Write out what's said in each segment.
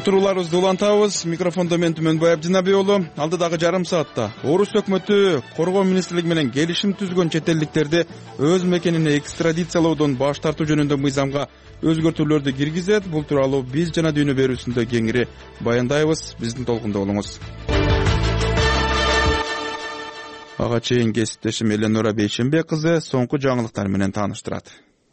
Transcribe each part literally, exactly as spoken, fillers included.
Уктурууларыбызды улантабыз. Микрофондо мен Түмөнбай Абдинабий уулу. Алдыдагы жарым саатта Орус өкмөтү коргоо министрлиги менен келишим түзгөн чет элдиктерди өз мекенине экстрадициялоодон баш тартуу жөнүндө мыйзамга өзгөртүүлөрдү киргизет. Бул тууралуу биз жана дүйнө берүүсүндө кеңири баяндайбыз. Биздин толкунда болуңуз. Ага чейин кесиптешим Эленора Бейшембек кызы соңку жаңылыктар менен тааныштырат.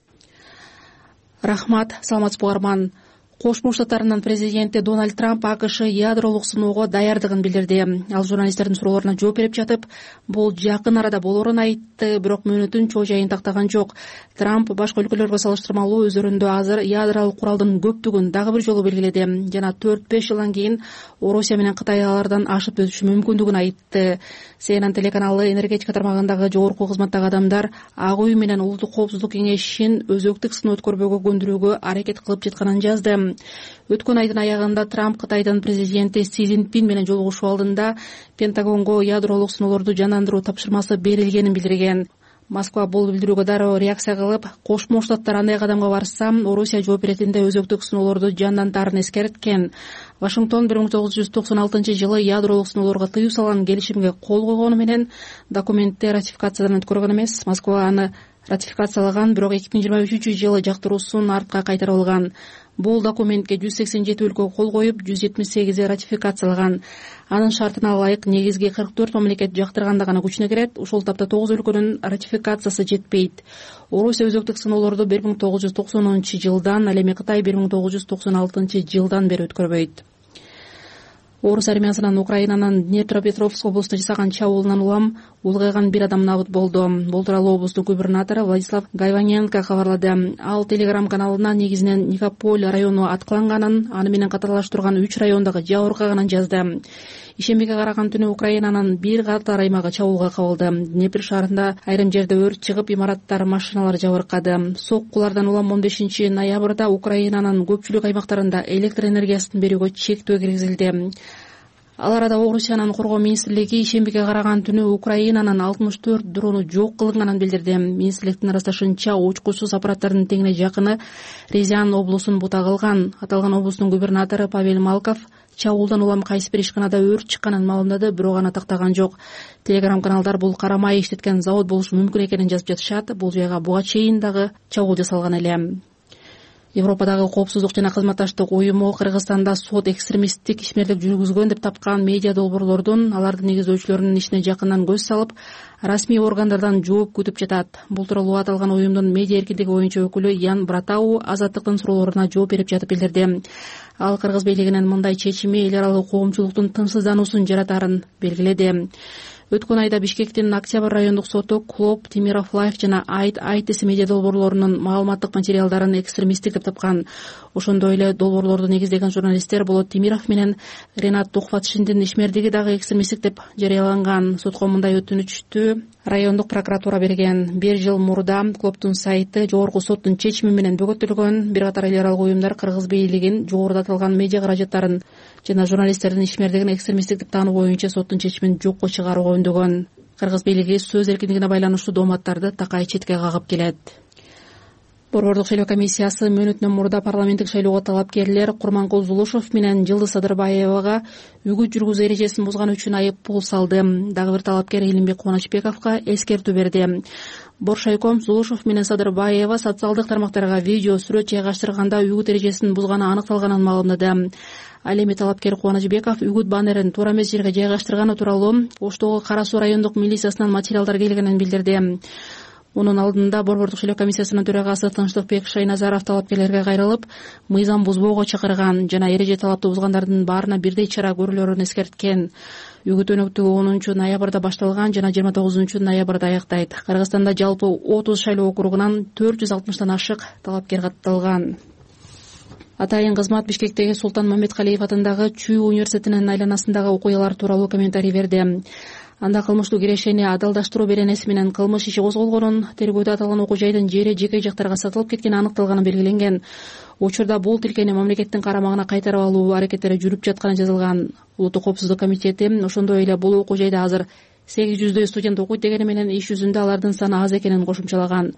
Рахмат, саламатсызбы угарман. Кошмо Штаттарынын президенти Дональд Трамп АКШ ядролук сыноого даярдыгын билдирди. Ал журналисттердин суроолоруна жооп берип жатып, бул жакын арада болоорун айтты, бирок мөөнөтүн чоо жайын тактаган жок. Трамп башка өлкөлөргө салыштырмалуу өздөрүндө азыр ядролук куралдын көптүгүн дагы бир жолу белгиледи жана төрт беш жылдан кийин Орусия менен Кытай алардан ашып өтүшү мүмкүндүгүн айтты. Си Эн Эн телеканалы энергетика тармагындагы жогорку кызматтагы адамдар Ак үй менен Улуттук коопсуздук кеңешин өзөктүк сыноо өткөрбөөгө көндүрүүгө аракет кылып жатканын жазды. Өткөн айдын аягында Трамп Кытайдын президенти Си Цзиньпин менен жолугушуу алдында Пентагонго ядролук сыноолорду жандандыруу тапшырмасы берилгенин билдирген. Москва бул билдирүүгө дароо реакция кылып, Кошмо Штаттар андай кадамга барса, Орусия жооп беретинде өзөктүк сыноолорду жандантаарын эскерткен. Вашингтон бир миң тогуз жүз токсон алтынчы жылы ядролук сыноолорго тыюу салган келишимге кол койгону менен документти ратификациядан өткөргөн эмес. Москва аны ратификациялаган, бирок эки миң жыйырма үчүнчү жылы жактыруусун артка кайтарып алган. Бул документке жүз сексен жети өлкө кол коюп, жүз жетимиш сегизи ратификациялаган. Анын шартына ылайык негизги кырк төрт мамлекет жактырганда гана күчүнө кирет. Ушул тапта тогуз өлкөнүн ратификациясы жетпейт. Орусия өзөктүк сыноолорду бир миң тогуз жүз токсонунчу жылдан, ал эми Кытай бир миң тогуз жүз токсон алтынчы жылдан бери өткөрбөйт. Орус армиясынын Украинанын Днепропетровск облустуна жасаган чабуулунан улам улгайган бир адам набыт болду. Бул тууралуу облустун губернатору Владислав Гайваненко кабарлады. Ал Телеграм каналына негизинен Никополь району аткыланганын, аны менен катарлашып турган үч райондогу жабыркаганын жазды. Ишембиге караган түнү Украинанын бир катар аймагы чабуулга кабылды. Днепр шаарында айрым жерде өрт чыгып, имараттар, машиналар жабыркады. Соккулардан улам он бешинчи ноябрда Украинанын көпчүлүк аймактарында электр энергиясын берүүгө чектөө киргизилди. Ал арада Орусиянын коргоо министрлиги ишембиге караган түнү Украинанын алтымыш төрт дрону жок кылынганын билдирди. Министрликтин ырасташынча, учкучсуз аппараттардын теңине жакыны Рязань облусун бута кылган. Аталган облустун губернатору Павел Малков чабуулдан улам кайсы бир ишканада өрт чыкканын маалымдады, бирок аны тактаган жок. Телеграм каналдар бул карамай иштеткен завод болушу мүмкүн экенин жазып жатышат. Бул жайга буга чейин дагы чабуул жасалган эле. Европадагы коопсуздук жана кызматташтык уюму Кыргызстанда сот экстремисттик ишмерлик жүргүзгөн деп тапкан медиа долбоорлордун, алардын негиздөөчүлөрүнүн ишине жакындан көз салып, расмий органдардан жооп күтүп жатат. Бул тууралуу аталган уюмдун медиа эркиндиги боюнча өкүлү Ян Братау Азаттыктын суроолоруна жооп берип жатып билдирди. Ал Кыргыз бийлигинин мындай чечими эл аралык коомчулуктун тынчсыздануусун жаратарын белгиледи. Өткөн айда Бишкектин Октябрь райондук соту Клоп, Тимиров Лайф жана Айт Айтес медиа долбоорлорунун маалыматтык материалдарын экстремисттик деп тапкан. Ошондой эле долбоорлорду негиздеген журналисттер Болот Тимиров менен Ренат Тухватшиндин ишмердиги дагы экстремисттик деп жарыяланган. Сотко мындай өтүнүчтү райондук прокуратура берген. Бир жыл мурда Клоптун сайты жогорку соттун чечими менен бөгөтүлгөн. Бир катар эл аралык уюмдар Кыргыз бийлигин жогоруда аталган медиа каражаттарын жана журналисттердин ишмердигин экстремисттик деп таануу боюнча соттун чечимин жокко чыгарууга үндөгөн. Кыргыз бийлиги сөз эркиндигине байланыштуу дооматтарды такай четке кагып келет. Борбордук шайлоо комиссиясы мөөнөтүнөн мурда парламенттик шайлоого талапкерлер Курманкул Зулушев менен Жылдыз Садырбаевага үгүт жүргүзүү эрежесин бузган үчүн айып пул салды. Дагы бир талапкер Элимбек Кубанычбековго эскертүү берди. Боршайком Зулушев менен Садырбаева социалдык тармактарга видео сүрөт жайгаштырганда үгүт эрежесин бузганы аныкталганын маалымдады. Ал эми талапкер Кубанычбеков үгүт баннерин туура эмес жерге жайгаштырганы тууралуу Оштогу Кара Суу райондук милициясынан материалдар келгенин билдирди. Мунун алдында Борбордук шайлоо комиссиясынын төрагасы Тынчтыкбек Шайназаров талапкерлерге кайрылып, мыйзам бузбоого чакырган жана эреже талапты бузгандардын баарына бирдей чара көрүлөрүн эскерткен. Үгүт өнөктүгү онунчу ноябрда башталган жана жыйырма тогузунчу ноябрда аяктайт. Кыргызстанда жалпы отуз шайлоо округунан төрт жүз алтымыштан ашык талапкер катталган. Атайын кызмат Бишкектеги Султан Мамедкалиев атындагы Чүй университетинин айланасындагы окуялар тууралуу комментарий берди. Анда кылмыштуу кирешени адалдаштыруу беренеси менен кылмыш иши козголгонун, тергөөдө аталган окуу жайдын жери жеке жактарга сатылып кеткени аныкталганы белгиленген. Учурда бул тилкени мамлекеттин карамагына кайтарып алуу аракеттери жүрүп жатканы жазылган. Улуттук коопсуздук комитети ошондой эле бул окуу жайда азыр сегиз жүздөй студент окуйт дегени менен иш жүзүндө алардын саны аз экенин кошумчалаган.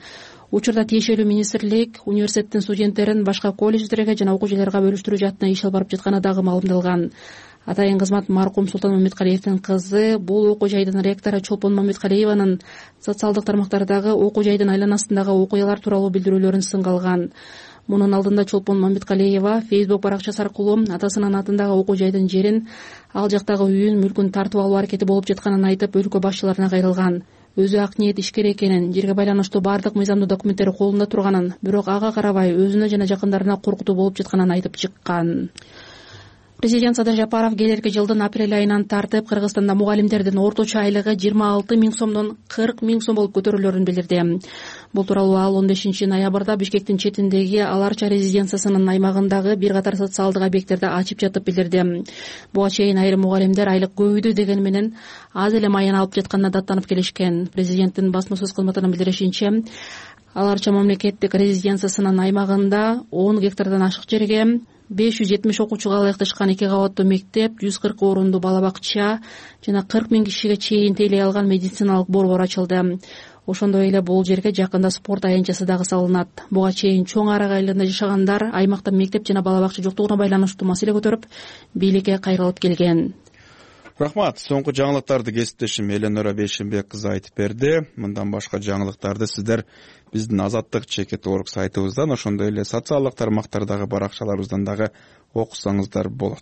учурда тиешелүү министрлик университеттин студенттерин башка колледждерге жана окуу жайларга бөлүштүрүү жаатына иш алып барып жатканы дагы маалымдалган. Атайын кызмат маркум Султан Мамедкалиевдин кызы, бул окуу жайдын ректору Чолпон Мамедкалиеванын социалдык тармактардагы окуу жайдын айланасындагы окуялар тууралуу билдирүүлөрүн сынга алган. Мунун алдында Чолпон Мамедкалиева Facebook баракчасы аркылуу атасынын атындагы окуу жайдын жерин, ал жактагы үйүн, мүлкүн тартып алуу аракети болуп жатканын айтып, өлкө башчыларына кайрылган. Өзү ак ниет ишкер экенин, жерге байланыштуу баардык мыйзамдуу документтери колунда турганын, бирок ага карабай өзүнө жана жакындарына коркутуу болуп жатканын айтып чыккан. Президент Садыр Жапаров келерки жылдын апрель айынан тартып Кыргызстанда мугалимдердин орточо айлыгы жыйырма алты миң сомдон кырк миң сом болуп көтөрүлөрүн билдирди. Бул тууралуу ал он бешинчи ноябрда Бишкектин четиндеги Аларча резиденциясынын аймагындагы бир катар социалдык объекттерди ачып жатып билдирди. Буга чейин айрым мугалимдер айлык көбөйдү деген менен аз эле майын алып жатканына даттанып келишкен. Президенттин басма сөз кызматынын билдиришинче, Аларча мамлекеттик резиденциясынын аймагында он гектардан ашык жерге беш жүз жетимиш окуучуга ылайыкташкан эки кабаттуу мектеп, жүз кырк орунду бала бакча жана кырк миң кишиге чейин тейлей алган медициналык борбор ачылды. Ошондой эле бул жерге жакында спорт аянтчасы дагы салынат. Буга чейин чоң арак айылында жашагандар аймакта мектеп жана бала бакча жоктугуна байланыштуу маселе көтөрүп, бийликке кайрылып келген. Рахмат. Соңку жаңылыктарды кесиптешим Эленора Бейшенбек кызы айтып берди. Мындан башка жаңылыктарды сиздер биздин Азаттык чекит орг сайтыбыздан, ошондой эле социалдык тармактардагы баракчаларыбыздан дагы окусаңыздар болот.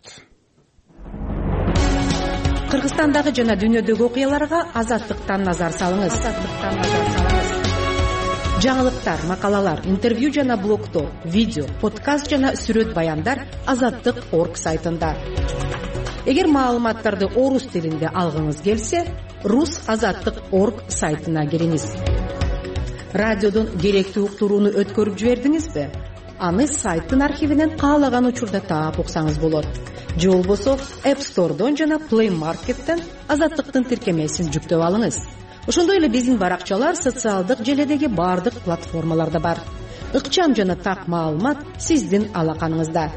Кыргызстандагы жана дүйнөдөгү окуяларга Азаттыктан назар салыңыз. Азаттыктан назар салыңыз. Жаңылыктар, макалалар, интервью жана блогдор, видео, подкаст жана сүрөт баяндар Азаттык точка орг сайтында. Эгер маалыматтарды орус тилинде алгыңыз келсе, рус азаттык точка орг сайтына кириңиз. Радиодон керектүү уктурууну өткөрүп жибердиңизби? Аны сайттын архивинен каалаган учурда таап уксаңыз болот. Же болбосо App Store'дон жана Play Market'тен Азаттыктын тиркемесин жүктөп алыңыз. Ошондой эле биздин баракчалар социалдык желедеги баардык платформаларда бар. Ыкчам жана так маалымат сиздин алаканыңызда.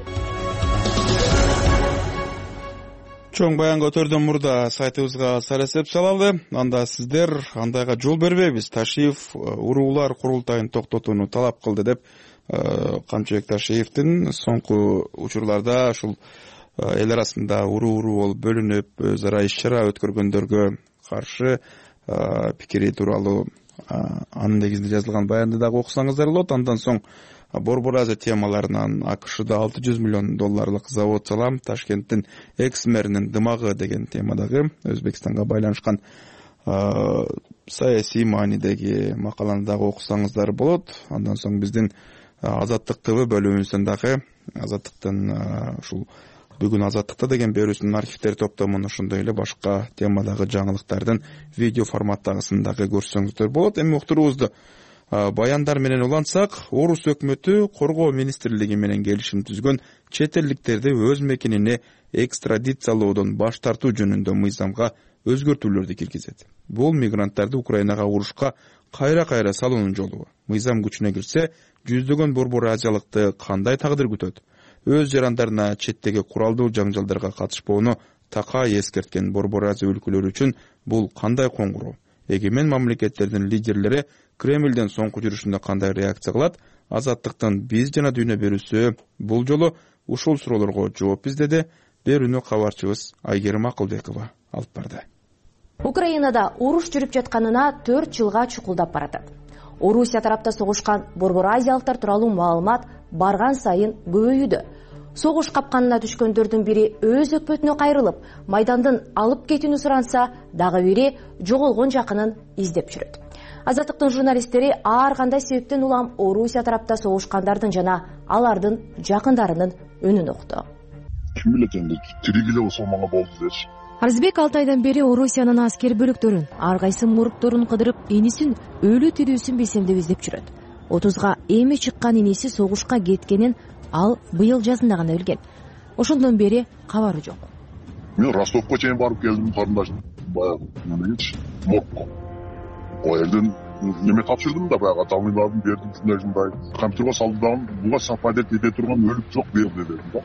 Чоң баян көтөрдөн мурда сайтыбызга сар эсеп салалы. Анда сиздер андайга жол бербейбиз. Ташиев уруулар курултайын токтотууну талап кылды деп Камчыбек Ташиевдин соңку учурларда ушул эл арасында уруу-уруу болуп бөлүнүп, өз ара иш-чара өткөргөндөргө каршы пикири тууралуу анын негизинде жазылган баянды дагы окусаңыздар болот. Андан соң Борбор Азия темаларынан АКШда алты жүз миллион долларлык завод салам, Ташкенттин экс-мэринин дымагы деген темадагы Өзбекстанга байланышкан саясий маанидеги макаланы дагы окусаңыздар болот. Андан соң биздин Азаттык ТВ бөлүмүбүздөн дагы Азаттыктын ушул бүгүн Азаттыкта деген берүүсүнүн архивдери топтомун, ошондой эле башка темадагы жаңылыктардын видео форматтагысын дагы көрсөңүздөр болот. Эми уктуруубузду баяндар менен улантсак, Орус өкмөтү Коргоо министрлиги менен келишим түзгөн чет элдиктерди өз мекенине экстрадициялоодон баш тартуу жөнүндө мыйзамга өзгөртүүлөрдү киргизет. Бул мигранттарды Украинага урушка кайра-кайра салуунун жолу. Мыйзам күчүнө кирсе, жүздөгөн борбор азиялыкты кандай тагдыр күтөт? Өз жарандарына четтеги куралдуу жаңжалдарга катышпоону такай эскерткен борбор азия өлкөлөрү үчүн бул кандай коңгуроо? Эгемен мамлекеттердин лидерлери Кремлден соңку жүрүшүндө кандай реакция кылат? Азаттыктын биз жана дүйнө берүүсү бул жолу ушул суроолорго жооп издеди. Берүүнү кабарчыбыз Айгерим Акылбекова алып барды. Украинада уруш жүрүп жатканына төрт жылга чукулдап баратат. Орусия тарапта согушкан борбор азиялыктар тууралуу маалымат барган сайын көбөйүүдө. Согуш капканына түшкөндөрдүн бири өз өкмөтүнө кайрылып, майдандын алып кетүүнү суранса, дагы бири жоголгон жакынын издеп жүрөт. Азаттыктын журналисттери ар кандай себептен улам Орусия тарапта согушкандардын жана алардын жакындарынын өнүн укту. Ким билет энди тирик эле болсо мага болду дечи. Арзбек алты айдан бери Орусиянын аскер бөлүктөрүн, ар кайсы мурукторун кыдырып, энисин өлү тирүүсүн билсем деп издеп жүрөт. отузга эми чыккан иниси согушка кеткенин ал быйыл жазында гана билген. Ошондон бери кабары жок. Мен Ростовко чейин барып келдим, карындашым баягы немечи моргко. Ой элден неме тапшырдым да баягы атамыйларын бердим, ушундай ушундай компьютерге салдым, буга сападет эте турган өлүп жок быйыл дедим да.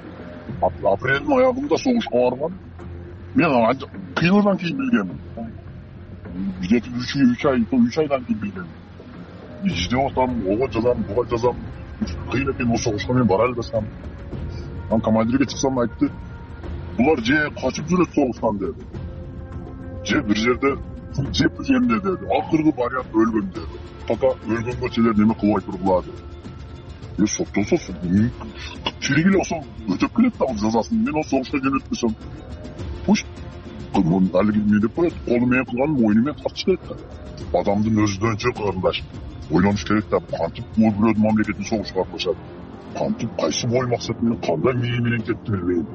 Апрелдин аягында согушка барган. Мен кыйындан кийин билгем. Где-то үч ай, үч айдан кийин билгем. издеп атам, ого жазам, буга жазам. Кыйын экен, ошо согушка мен бара албасам. Анан командирге чыксам айтты, булар же качып жүрөт согуштан деди. Же бир жерде же бир жерде деди. Акыркы вариант өлгөн деди. Пока өлгөнгө чейин неме кылбай тургула деди. Е соктосо, чирик эле ошо өтөп келет да жазасын. Мен ошо согушка жөнөтпөсөм, пусть кылмын алиги эмне деп коет, колу менен кылганын мойну менен тартыш керек да. Адамдын өзүнчө кырындаш. Ойлонуш керек да, кантип бул бирөөдүн мамлекетин согушка кылышат. Кантип кайсы бой максат менен кандай мээ менен кетти билбейм.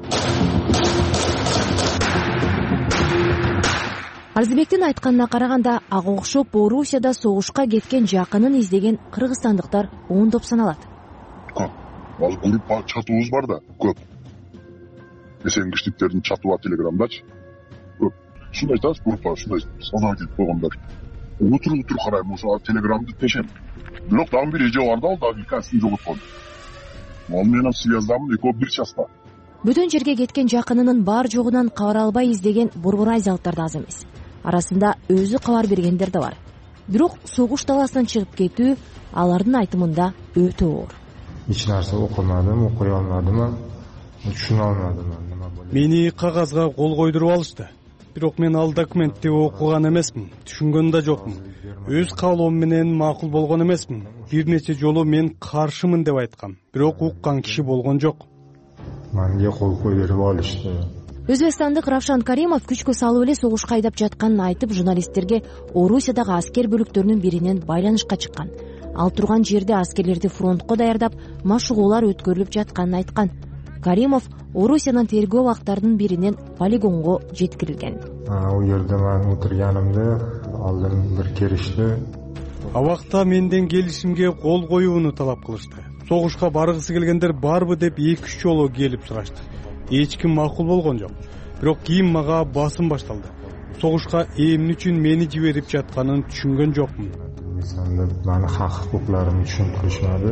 Арзыбектин айтканына караганда, ага окшоп Орусияда согушка кеткен жакынын издеген кыргызстандыктар ондоп саналат. Көп. Азыр группа чатыбыз бар да, көп. Эсенгиштиктердин чатыбы телеграмдачы. Көп. Шундай айтасыз, группа, шундай саза кетип койгондар. Утур утур карайм, ошо телеграмды тешем. Бирок дагы бир эже бар да, ал дагы касын жоготкон. Ал менен связдамын, экөө бир часта. Бүтүн жерге кеткен жакынынын бар жогунан кабар албай издеген борбор азиялыктар да аз эмес. Арасында өзү кабар бергендер да бар. Бирок согуш таласынан чыгып кетүү алардын айтымында өтө оор. Эч нерсе окумадым, окуй алмадым, түшүнө алмадым. Мени кагазга кол койдуруп алышты. Бирок мен ал документти окуган эмесмин, түшүнгөн да жокмун. Өз каалоом менен макул болгон эмесмин. Бир нече жолу мен каршымын деп айткам, бирок уккан киши болгон жок. Менге кол койдуруп алышты. Өзбекстандык Равшан Каримов күчкө салып эле согушка айдап жатканын айтып, журналисттерге Орусиядагы аскер бөлүктөрүнүн биринен байланышка чыккан. Ал турган жерде аскерлерди фронтко даярдап, машыгуулар өткөрүлүп жатканын айткан. Каримов Орусиянын тергөө абактарынын биринен полигонго жеткирилген. Ал жерде мен отурганымда алдын бир келишти. Абакта менден келишимге кол коюуну талап кылышты. Согушка баргысы келгендер барбы деп эки үч жолу келип сурашты. Эч ким макул болгон жок. Бирок кийин мага басым башталды. Согушка эмне үчүн мени жиберип жатканын түшүнгөн жокмун. Мени хак укукларымды түшүндүрүшмөдү.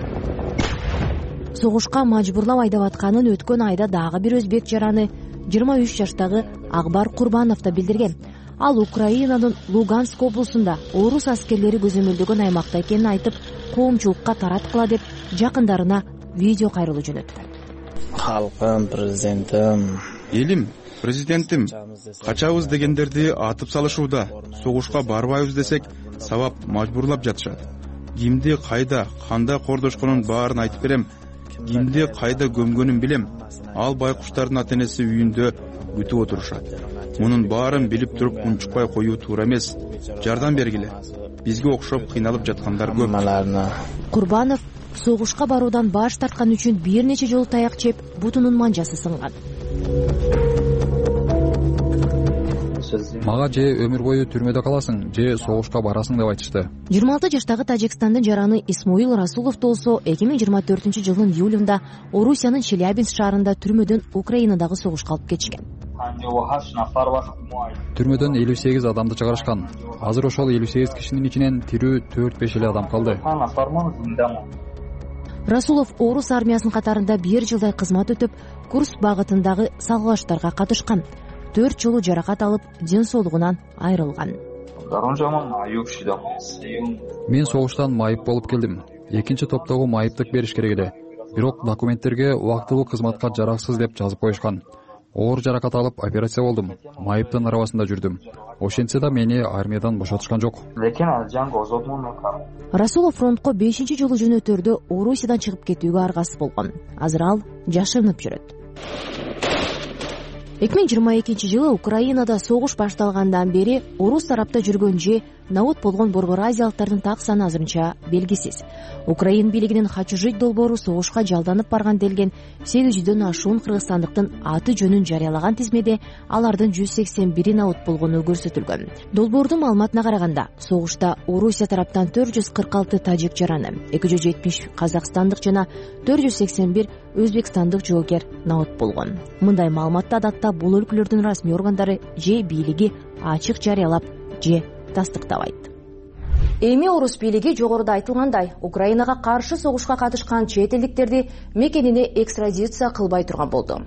Согушка мажбурлап айдап атканын өткөн айда дагы бир өзбек жараны жыйырма үч жаштагы Акбар Курбанов да билдирген. Ал Украинанын Луганск облусунда орус аскерлери көзөмөлдөгөн аймакта экенин айтып, коомчулукка тараткыла деп жакындарына видео кайрылуу жөнөткөн. Халкым, президентим, элим, президентим, качабыз дегендерди атып салышууда. Согушка барбайбыз десек, сабап мажбурлап жатышат. Кимди кайда, кандай кордошконун баарын айтып берем. Кимди кайда көмгөнүн билем. Ал байкуштардын ата-энеси үйүндө күтүп отурушат. Мунун баарын билип туруп унчукпай коюу туура эмес. Жардам бергиле. Бизге окшоп кыйналып жаткандар көп. Курбанов согушка баруудан баш тарткан үчүн бир нече жолу таяк жеп, бутунун манжасы сынган. Мага же өмүр бою түрмөдө каласың, же согушка барасың деп айтышты. жыйырма алты жаштагы Тажикстандын жараны Исмоил Расулов болсо эки миң жыйырма төртүнчү жылдын июлунда Орусиянын Челябинск шаарында түрмөдөн Украинадагы согушка алып кетишкен. Түрмөдөн элүү сегиз адамды чыгарышкан. Азыр ошол элүү сегиз кишинин ичинен тирүү төрт беш эле адам калды. Расулов орус армиясынын катарында бир жылдай кызмат өтүп, Курск багытындагы салгылаштарга катышкан. төрт жолу жаракат алып, ден соолугунан айрылган. Мен согуштан майып болуп келдим. Экинчи топтогу майыптык бериш керек эле. Бирок документтерге убактылуу кызматка жараксыз деп жазып коюшкан. Оор жаракат алып операция болдум. Майыптын арабасында жүрдүм. Ошентсе да мени армиядан бошотушкан жок. Расулов фронтко бешинчи жолу жөнөтөрдө Орусиядан чыгып кетүүгө аргасыз болгон. Азыр ал жашынып жүрөт. эки миң жыйырма экинчи жылы Украинада согуш башталгандан бери орус тарапта жүргөн же наут болгон борбор азиялыктардын так саны азырынча белгисиз. Украин бийлигинин Хачужить долбоору согушка жалданып барган делген сегиз жүздөн ашуун кыргызстандыктын аты жөнүн жарыялаган тизмеде алардын жүз сексен бири наут болгону көрсөтүлгөн. Долбоордун маалыматына караганда, согушта Орусия тараптан төрт жүз кырк алты тажик жараны, эки жүз жетимиш казакстандык жана төрт жүз сексен бир өзбекстандык жоокер наут болгон. Мындай маалыматты адатта бул өлкөлөрдүн расмий органдары же бийлиги ачык жарыялап, же тастыктабайт. Эми орус бийлиги жогоруда айтылгандай, Украинага каршы согушка катышкан чет элдиктерди мекенине экстрадиция кылбай турган болду.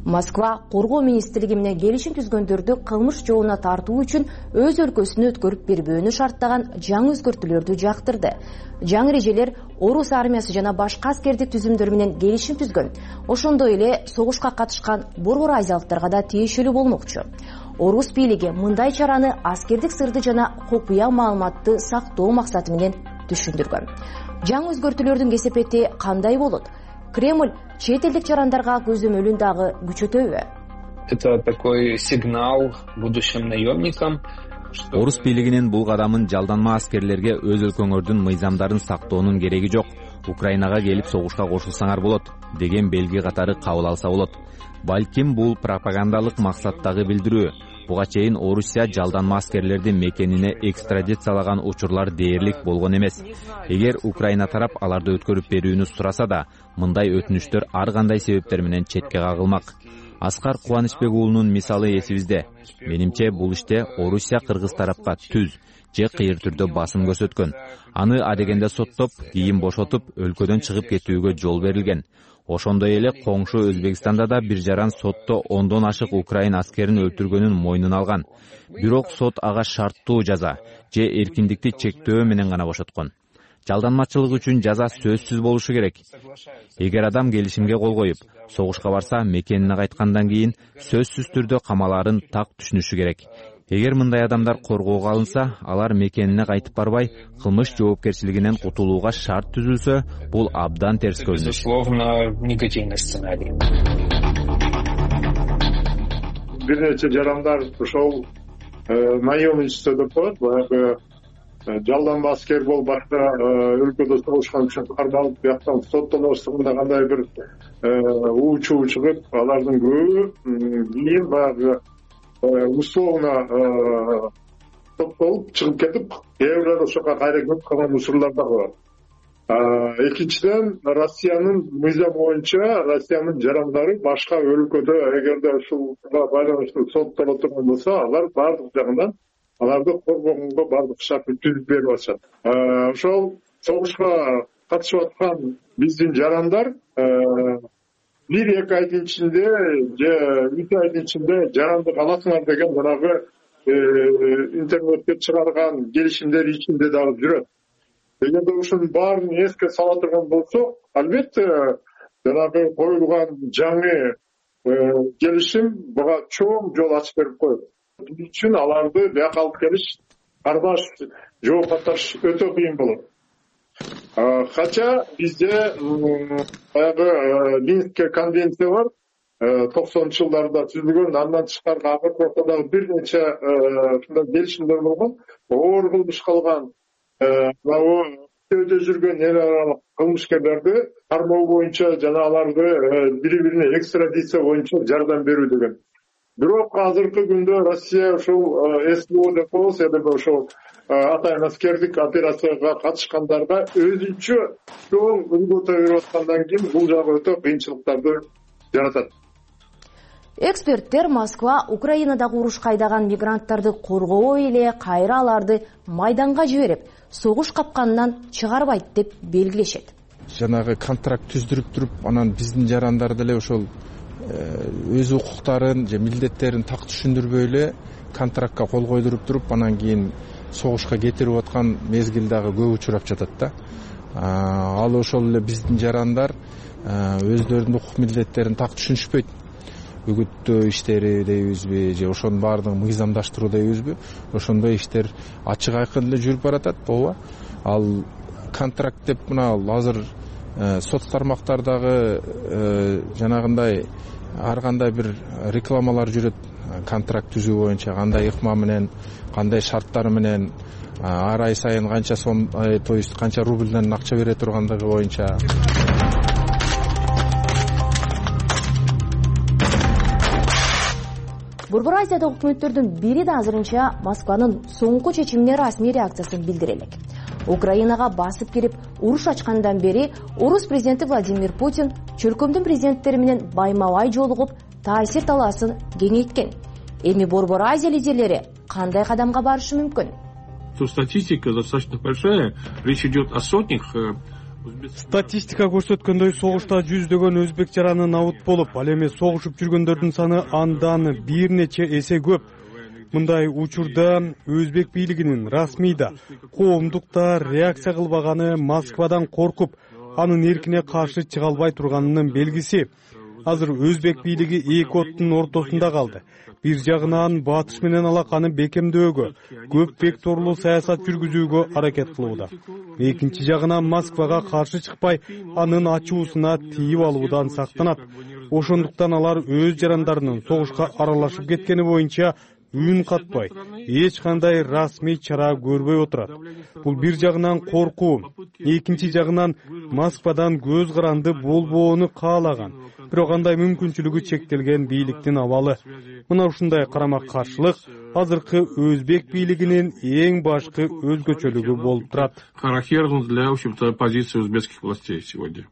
Москва коргоо министрлиги менен келишим түзгөндөрдү кылмыш жообуна тартуу үчүн өз өлкөсүнө өткөрүп бербөөнү шарттаган жаңы өзгөртүүлөрдү жактырды. Жаңы эрежелер орус армиясы жана башка аскердик түзүмдөр менен келишим түзгөн. Ошондой эле согушка катышкан борбор азиялыктарга да тиешелүү болмокчу. Орус бийлиги мындай чараны аскердик сырды жана купуя маалыматты сактоо максаты менен түшүндүргөн. Жаңы өзгөртүүлөрдүн кесепети кандай болот? Кремль чет элдик жарандарга көзөмөлүн дагы күчөтөбү? Это такой сигнал будущим наемникам. Орус бийлигинин бул кадамын жалданма аскерлерге өз өлкөңөрдүн мыйзамдарын сактоонун кереги жок, Украинага келип согушка кошулсаңар болот деген белги катары кабыл алса болот. Балким бул пропагандалык максаттагы билдирүү. Буга чейин Орусия жалданма аскерлерди мекенине экстрадициялаган учурлар дээрлик болгон эмес. Эгер Украина тарап аларды өткөрүп берүүнү сураса да, мындай өтүнүчтөр ар кандай себептер менен четке кагылмак. Аскар Кубанычбек уулунун мисалы эсибизде. Менимче бул иште Орусия кыргыз тарапка түз же кыйыр түрдө басым көрсөткөн. Аны адегенде соттоп, кийин бошотуп, өлкөдөн чыгып кетүүгө жол берилген. Ошондой эле коңшу Өзбекстанда да бир жаран сотто ондон ашык Украин аскерин өлтүргөнүн мойнуна алган. Бирок сот ага шарттуу жаза же эркиндикти чектөө менен гана бошоткон. Жалданмачылык үчүн жаза сөзсүз болушу керек. Эгер адам келишимге кол коюп, согушка барса, мекенине кайткандан кийин сөзсүз түрдө камалаарын так түшүнүшү керек. Эгер мындай адамдар коргоого алынса, алар мекенине кайтып барбай, кылмыш жоопкерчилигинен кутулууга шарт түзүлсө, бул абдан терс көрүнүш. Безусловно, негативный сценарий. Бир нече жарандар ошол наемничество деп коет, баягы жалданма аскер болуп башка өлкөдө согушкан үчүн кармалып, бияктан соттолошугунда кандай бир уу чуу чыгып, алардын көбү кийин баягы условно соттолуп чыгып кетип, кээ бирлер ошого кайра келип калган учурлар да бар. Экинчиден, Россиянын мыйзамы боюнча Россиянын жарандары башка өлкөдө эгерде ушуга байланыштуу соттоло турган болсо, алар бардык жагынан аларды коргогонго бардык шартты түзүп берип атышат. Ошол согушка катышып аткан биздин жарандар бир эки айдын ичинде же үч айдын ичинде жарандык аласыңар деген жанагы интернетке чыгарган келишимдер ичинде дагы жүрөт. Эгерде ушунун баарын эске сала турган болсок, албетте жанагы коюлган жаңы келишим буга чоң жол ачып берип коет. Бул үчүн аларды бияка алып келиш, кармаш, жооп катыш өтө кыйын болот. Хотя бизде баягы Минскке конвенция бар, токсонунчу жылдарда түзүлгөн, андан тышкары акыркы ортодагы бир нече ушундай келишимдер болгон. Оор кылмыш кылган, өтө жүргөн эл аралык кылмышкерлерди кармоо боюнча жана аларды бири-бирине экстрадиция боюнча жардам берүү деген. Бирок азыркы күндө Россия ушул СВО деп коебуз, эми ошол атайын аскердик операцияга катышкандарга өзүнчө чоң үлгү берип аткандан кийин бул жагы өтө кыйынчылыктарды жаратат. Эксперттер Москва Украинадагы урушка айдаган мигранттарды коргобой эле кайра аларды майданга жиберип, согуш капканынан чыгарбайт деп белгилешет. Жанагы контракт түздүрүп туруп, анан биздин жарандар деле ошол өз укуктарын же милдеттерин так түшүндүрбөй эле контрактка кол койдуруп туруп, анан кийин согушка кетирип аткан мезгил дагы көп учурап жатат да. Ал ошол эле биздин жарандар өздөрүнүн укук милдеттерин так түшүнүшпөйт. Үгүттөө иштери дейбизби же ошонун баардыгын мыйзамдаштыруу дейбизби, ошондой иштер ачык айкын эле жүрүп баратат. Ооба, ал контракт деп мына азыр соц тармактардагы жанагындай ар кандай бир рекламалар жүрөт. Контракт түзүү боюнча кандай ыкма менен, кандай шарттар менен, ар ай сайын канча сом, то есть канча рубльден акча бере тургандыгы боюнча. Борбор Азиядагы өкмөттөрдүн бири да азырынча Москванын соңку чечимине расмий реакциясын билдире элек. Украинага басып кирип, уруш ачкандан бери орус президенти Владимир Путин чөлкөмдүн президенттери менен байма-бай жолугуп, таасир талаасын кеңейткен. Эми Борбор Азия лидерлери кандай кадамга барышы мүмкүн? Статистика достаточно большая. Речь идет о сотнях статистика көрсөткөндөй согушта жүздөгөн өзбек жараны набыт болуп, ал эми согушуп жүргөндөрдүн саны андан бир нече эсе көп. Мындай учурда өзбек бийлигинин расмий да, коомдук да реакция кылбаганы Москвадан коркуп, анын эркине каршы чыга албай турганынын белгиси. Азыр өзбек бийлиги эки оттун ортосунда калды. Бир жагынан батыш менен алаканы бекемдөөгө, көп векторлуу саясат жүргүзүүгө аракет кылууда. Экинчи жагынан Москвага каршы чыкпай, анын ачуусуна тийип алуудан сактанат. Ошондуктан алар өз жарандарынын согушка аралашып кеткени боюнча үн катпай, эч кандай расмий чара көрбөй отурат. Бул бир жагынан коркуу, экинчи жагынан Москвадан көз каранды болбоону каалаган, бирок андай мүмкүнчүлүгү чектелген бийликтин абалы. Мына ушундай карама-каршылык азыркы өзбек бийлигинин эң башкы өзгөчөлүгү болуп турат. Характерно для, в общем-то, позиции узбекских властей сегодня.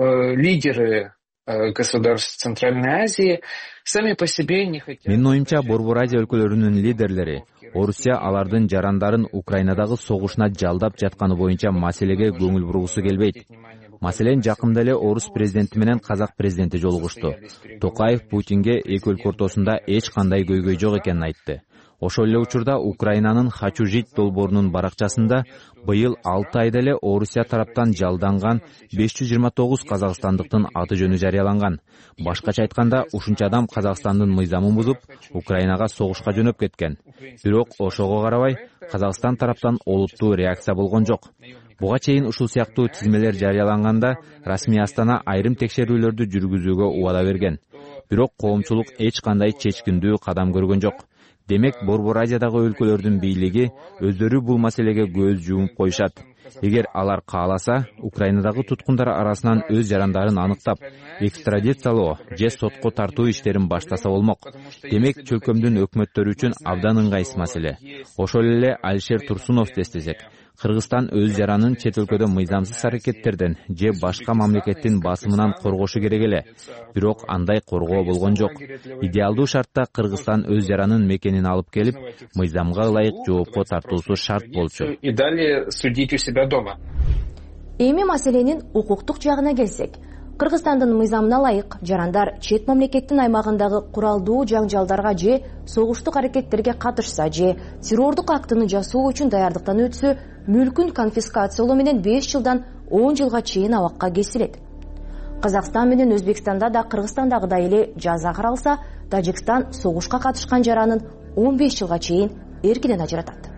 Лидеры государств Центральной Азии сами по себе не хотят. Менин оюмча, Борбор Азия өлкөлөрүнүн лидерлери Орусия алардын жарандарын Украинадагы согушуна жалдап жатканы боюнча маселеге көңүл бургусу келбейт. Маселен, жакында эле орус президенти менен казак президенти жолугушту. Токаев Путинге эки өлкө ортосунда эч кандай көйгөй жок экенин айтты. Ошол эле учурда Украинанын «Хочу жить» долбоорунун баракчасында быйыл алты айда эле Орусия тараптан жалданган беш жүз жыйырма тогуз казакстандыктын аты жөнү жарыяланган. Башкача айтканда, ушунча адам Казакстандын мыйзамын бузуп, Украинага согушка жөнөп кеткен. Бирок ошого карабай, Казакстан тараптан олуттуу реакция болгон жок. Буга чейин ушул сыяктуу тизмелер жарыяланганда, расмий Астана айрым текшерүүлөрдү жүргүзүүгө убада берген. Бирок коомчулук эч кандай чечкиндүү кадам көргөн жок. Демек, Борбор Азиядагы өлкөлөрдүн бийлиги өздөрү бул маселеге көз жумуп коюшат. Эгер алар кааласа, Украинадагы туткундар арасынан өз жарандарын аныктап, экстрадициялоо же сотко тартуу иштерин баштаса болмок. Демек, чөлкөмдүн өкмөттөрү үчүн абдан ыңгайсыз маселе. Ошол эле Алишер Турсуновду эстесек, Кыргызстан өз жаранын чет өлкөдө мыйзамсыз аракеттерден же башка мамлекеттин басымынан коргошу керек эле. Бирок андай коргоо болгон жок. Идеалдуу шартта Кыргызстан өз жаранын мекенин алып келип, мыйзамга ылайык жоопко тартуусу шарт болчу. И далее судить у себя дома. Эми маселенин укуктук жагына келсек, Кыргызстандын мыйзамына ылайык жарандар чет мамлекеттин аймагындагы куралдуу жаңжалдарга же согуштук аракеттерге катышса же террордук актыны жасоо үчүн даярдыктан өтсө, мүлкүн конфискациялоо менен беш жылдан он жылга чейин абакка кесилет. Казакстан менен Өзбекстанда да Кыргызстандагыдай эле жаза каралса, Тажикстан согушка катышкан жаранын он беш жылга чейин эркинен ажыратат.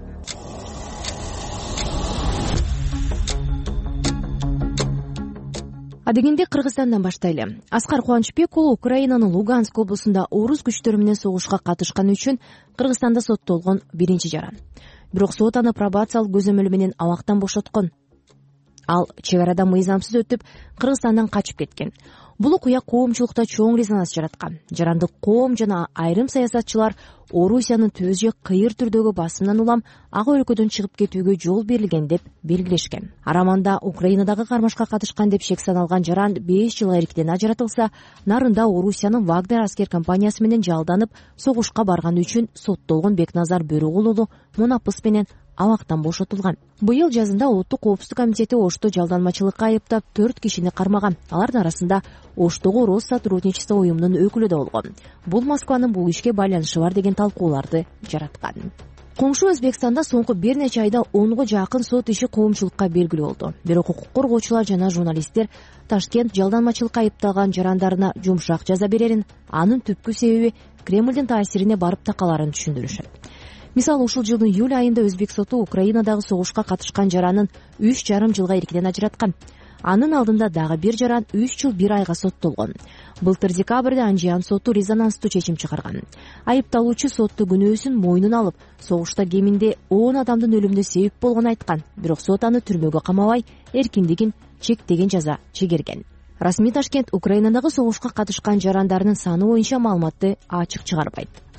Адегенде Кыргызстандан баштайлы. Аскар Кубанычбек уулу Украинанын Луганск облусунда орус күчтөрү менен согушка катышканы үчүн Кыргызстанда соттолгон биринчи жаран. Бирок сот аны пробациялык көзөмөл менен абактан бошоткон. Ал чек арада мыйзамсыз өтүп, Кыргызстандан качып кеткен. Бул окуя коомчулукта чоң резонанс жараткан. Жарандык коом жана айрым саясатчылар Орусиянын төз же кыйыр түрдөгү басымынан улам ага өлкөдөн чыгып кетүүгө жол берилген деп белгилешкен. Араманда Украинадагы кармашка катышкан деп шек саналган жаран беш жылга эркинен ажыратылса, нарында Орусиянын Вагнер аскер компаниясы менен жалданып согушка барганы үчүн соттолгон Бекназар Бөрөгул уулу Монапыс менен абактан бошотулган. Быйыл жазында Улуттук коопсуздук комитети Ошто жалданмачылыкка айыптап төрт кишини кармаган. Алардын арасында Оштогу Россотрудничество уюмунун өкүлү да болгон. Бул Москванын бул ишке байланышы бар деген талкууларды жараткан. Коңшу Өзбекстанда соңку бир нече айда онго жакын сот иши коомчулукка белгилүү болду. Бирок укук коргоочулар жана журналисттер Ташкент жалданмачылыкка айыпталган жарандарына жумшак жаза берерин, анын түпкү себеби Кремлдин таасирине барып такаларын түшүндүрүшөт. Мисалы, ушул жылдын июль айында Өзбек соту Украинадагы согушка катышкан жаранын үч жарым жылга эркинен ажыраткан. Анын алдында дагы бир жаран үч жыл бир айга соттолгон. Былтыр декабрда Анжиан соту резонанстуу чечим чыгарган. Айыпталуучу сотто күнөөсүн мойнуна алып, согушта кеминде он адамдын өлүмүнө себеп болгонун айткан. Бирок сот аны түрмөгө камабай, эркиндигин чектеген жаза чегерген. Расмий Ташкент Украинадагы согушка катышкан жарандардын саны боюнча маалыматты ачык чыгарбайт.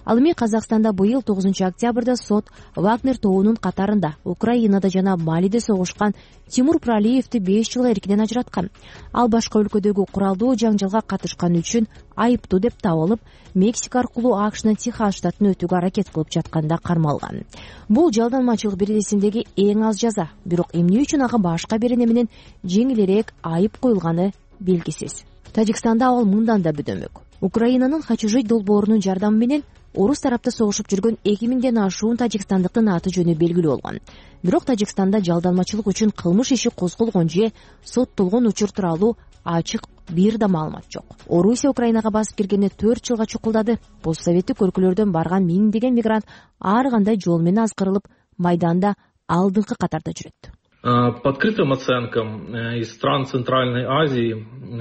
ал эми Казакстанда быйыл тогузунчу октябрда сот Вагнер тобунун катарында Украинада жана Малиде согушкан Тимур Пралиевди беш жылга эркинен ажыраткан. Ал башка өлкөдөгү куралдуу жаңжалга катышканы үчүн айыптуу деп табылып, Мексика аркылуу АКШнын Техас штатын өтүүгө аракет кылып жатканда кармалган. Бул жалданмачылык бирдесиндеги эң аз жаза, бирок эмне үчүн ага башка берене менен жеңилирээк айып коюлганы белгисиз. Тажикстанда ал мындан да бөдөмөк. Украинанын «Хочу жить» долбоорунун жардамы менен орус тарапта согушуп жүргөн эки миңден ашуун тажикстандыктын аты жөнү белгилүү болгон. Бирок Тажикстанда жалданмачылык үчүн кылмыш иши козголгон же соттолгон учур тууралуу ачык бир да маалымат жок. Орусия Украинага басып киргенине төрт жылга чукулдады. Постсоветтик өлкөлөрдөн барган миңдеген мигрант ар кандай жол менен азгырылып, майданда алдыңкы катарда жүрөт. По открытым оценкам, из стран Центральной Азии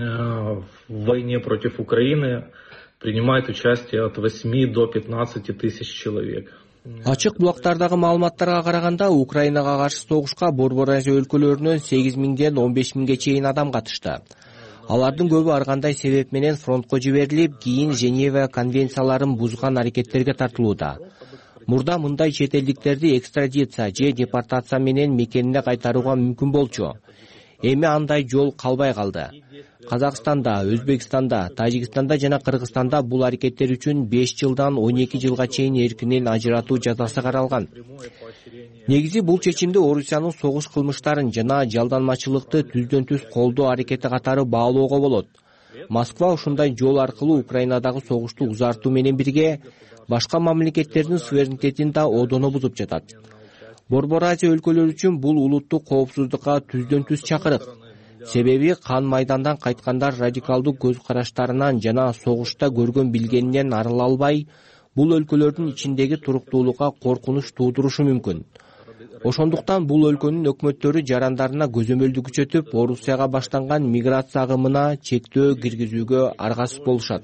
в войне против Украины принимает участие от восьми до пятнадцати тысяч человек. Ачык булактардагы маалыматтарга караганда, Украинага каршы согушка Борбор Азия өлкөлөрүнөн сегиз миңден он беш миңге чейин адам катышты. Алардын көбү ар кандай себеп менен фронтко жиберилип, кийин Женева конвенцияларын бузган аракеттерге тартылууда. Мурда мындай чет элдиктерди экстрадиция же депортация менен мекенине кайтарууга мүмкүн болчу. Эми андай жол калбай калды. Казакстанда, Өзбекстанда, Тажикстанда жана Кыргызстанда бул аракеттер үчүн беш жылдан он эки жылга чейин эркинен ажыратуу жазасы каралган. Негизи бул чечимди Орусиянын согуш кылмыштарын жана жалданмачылыкты түздөн түз колдоо аракети катары баалоого болот. Москва ушундай жол аркылуу Украинадагы согушту узартуу менен бирге башка мамлекеттердин суверенитетин да одоно бузуп жатат. Борбор Азия өлкөлөрү үчүн бул улуттук коопсуздукка түздөн түз чакырык. Себеби кан майдандан кайткандар радикалдуу көз караштарынан жана согушта көргөн билгенинен арыла албай, бул өлкөлөрдүн ичиндеги туруктуулукка коркунуч туудурушу мүмкүн. Ошондуктан бул өлкөнүн өкмөттөрү жарандарына көзөмөлдү күчөтүп, Орусияга баштанган миграция агымына чектөө киргизүүгө аргасыз болушат.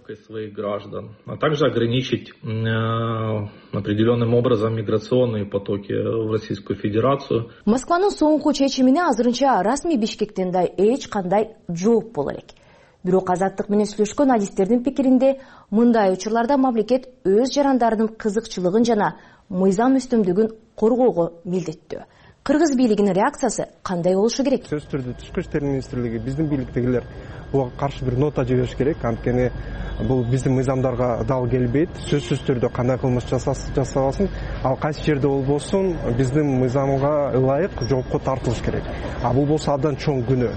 А также ограничить определенным образом миграционные потоки в Российскую Федерацию. Москванын соңку чечимине азырынча расмий Бишкектен да эч кандай жооп боло элек. Бирок Азаттык менен сүйлөшкөн адистердин пикиринде, мындай учурларда мамлекет өз жарандарынын кызыкчылыгын жана мыйзам үстөмдүгүн коргоого милдеттүү. Кыргыз бийлигинин реакциясы кандай болушу керек? Сөзсүз түрдө Тышкы иштер министрлиги, биздин бийликтегилер буга каршы бир нота жибериш керек. Анткени бул биздин мыйзамдарга дал келбейт. Сөзсүз түрдө кандай кылмыш жасалсын, ал кайсы жерде болбосун, биздин мыйзамга ылайык жоопко тартылыш керек. А бул болсо абдан чоң күнөө.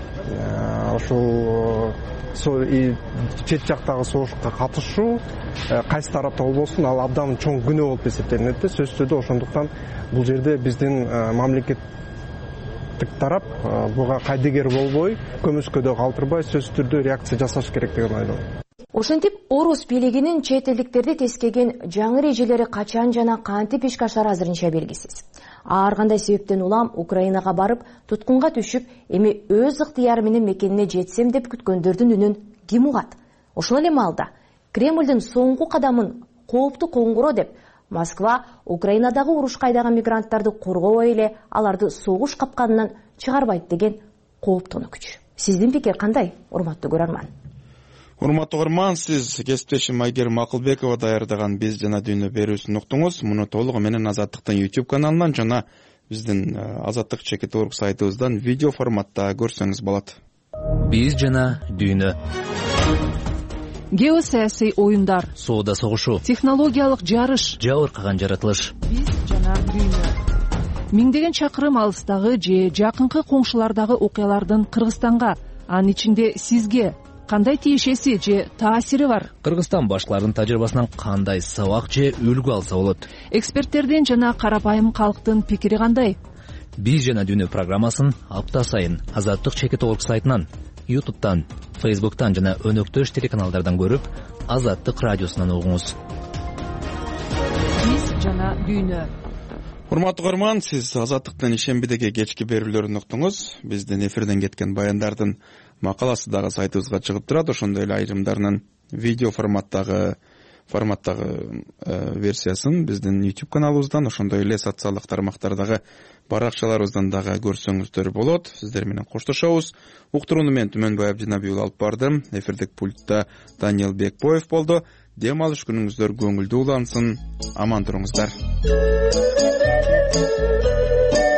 Ошол чет жактагы согушка катышуу кайсы тарапта болбосун, ал абдан чоң күнөө болуп эсептелинет. Сөзсүз түрдө ошондуктан бул жерде биздин мамлекеттик тарап буга кайдыгер болбой, көмүскөдө калтырбай сөзсүз түрдө реакция жасаш керек деген ойлойм. Ошентип, орус бийлигинин чет элдиктерди тескеген жаңы эрежелери качан жана кантип ишке ашары азырынча белгисиз. Ар кандай себептен улам Украинага барып, туткунга түшүп, эми өз ыктыяры менен мекенине жетсем деп күткөндөрдүн үнүн ким угат? Ошол эле маалда Кремлдин соңку кадамын кооптуу коңгуроо деп Москва Украинадагы урушка айдаган мигранттарды коргобой эле аларды согуш капканынан чыгарбайт деген кооптонуучу. Сиздин пикир кандай, урматтуу көрөрман? Урматтуу көрөрман, сиз кесиптешим Айгерим Акылбекова даярдаган Биз жана дүйнө берүүсүн уктуңуз. Муну толугу менен Азаттыктын YouTube каналынан жана биздин Азаттык чекит орг сайтыбыздан видео форматта көрсөңүз болот. Биз жана дүйнө. Геосаясий оюндар, соода согушу, технологиялык жарыш, жабыркаган жаратылыш. Биз жана дүйнө. Миңдеген чакырым алыстагы же жакынкы коңшулардагы окуялардын Кыргызстанга, анын ичинде сизге кандай тиешеси же таасири бар? Кыргызстан башкаларынын тажрыйбасынан кандай сабак же үлгү алса болот? Эксперттердин жана карапайым калктын пикири кандай? Биз жана дүйнө программасын апта сайын Азаттык чекит орг сайтынан, YouTube'тан, Facebook'тан жана өнөктөш телеканалдардан көрүп, Азаттык радиосунан угуңуз. Биз жана дүйнө. Урматтуу көрөрман, сиз Азаттыктын ишембидеги кечки берүүлөрүн уктуңуз. Биздин эфирден кеткен баяндардын макаласы дагы сайтыбызга чыгып турат. Ошондой эле айрымдарынын видео форматтагы форматтагы версиясын биздин YouTube каналыбыздан, ошондой эле социалдык тармактардагы баракчаларыбыздан дагы көрсөңүздөр болот. Сиздер менен коштошобуз. Уктурууну мен Түмөнбай Абдинабиев алып бардым. Эфирдик пультта Даниэл Бекбоев болду. дем алыш күнүңүздөр көңүлдүү улансын. Аман туруңуздар.